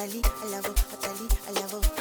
Atali, I love you, Atali, I love you.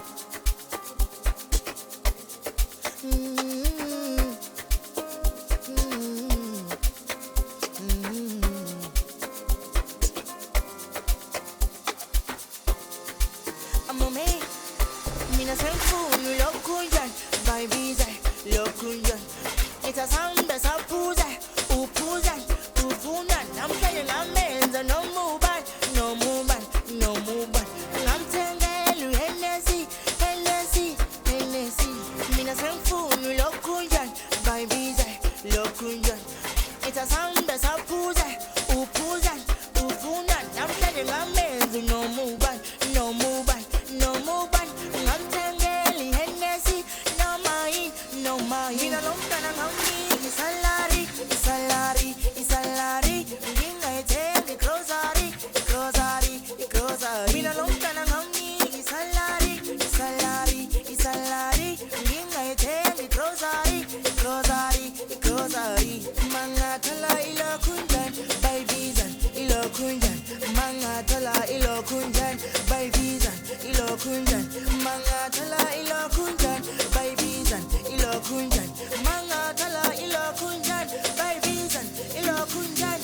Amome, mina senfu nu lokunjan, baby lokunjan. It's a sound that's a puzan, upuzan, ufunan. I'm telling I'm men's no move on, no move on, no move on. I'm telling you, Hennessy, Hennessy, Hennessy. Mina senfu nu lokunjan, baby lokunjan. It's a sound that's a puzan, upuzan, ufunan. I'm telling I'm men's no move on, no move on. No move on, I'm telling Hennessy, no my, no my. In a long time, I'm me, salary, salary, salary. In a take grocery, grocery, grocery. In a long time, I'm me, salary, salary, salary. In a take grocery, grocery, grocery. Mangatala ilo kunjan, baby zan, ilo kunjan. Mangatala ilo kunjan, baby zan. Ilo kunjan, mangatala ilo kunjan, baby zan, ilo kunjan, mangatala ilo kunjan, baby zan, ilo kunjan.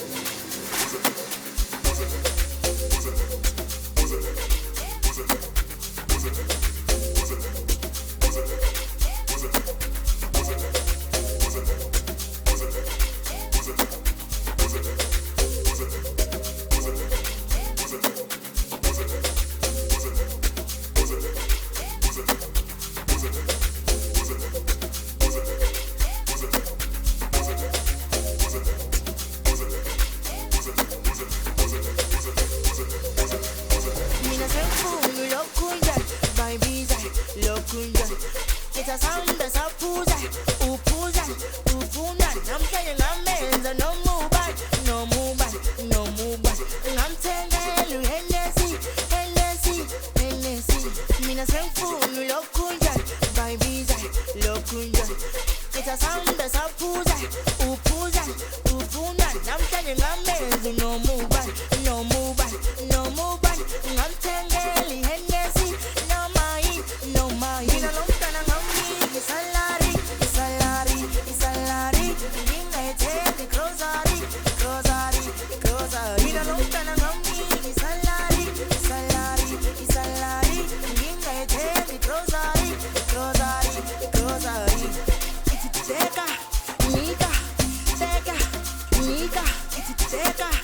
It's a sound that's a puzan, upuzan, ufunan. I'm telling I'm men's no move on, no move on, no move on. I'm telling you Hennessy, Hennessy, Hennessy. Mina senfu nu lokunjan, baby lokunjan. It's a sound that's a puzan, upuzan, ufunan. I'm telling I'm men's no move on, no move on, no move on. I'm telling Hennessy, no my, no my. In a long time I'm salary, salary, salary. In a take grocery, grocery, grocery. In a long time I'm salary, salary, salary. In a take grocery, grocery, grocery. It's teka, nika, teka, nika. It's teka.